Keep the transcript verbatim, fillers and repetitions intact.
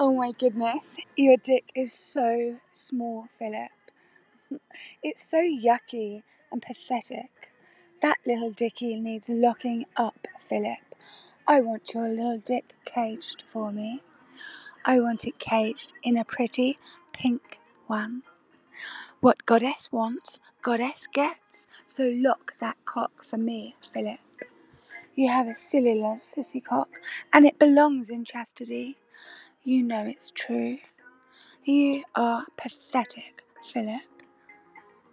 Oh my goodness, your dick is so small, Philip. It's so yucky and pathetic. That little dickie needs locking up, Philip. I want your little dick caged for me. I want it caged in a pretty pink one. What goddess wants, goddess gets. So lock that cock for me, Philip. You have a silly little sissy cock, and it belongs in chastity. You know it's true. You are pathetic, Philip.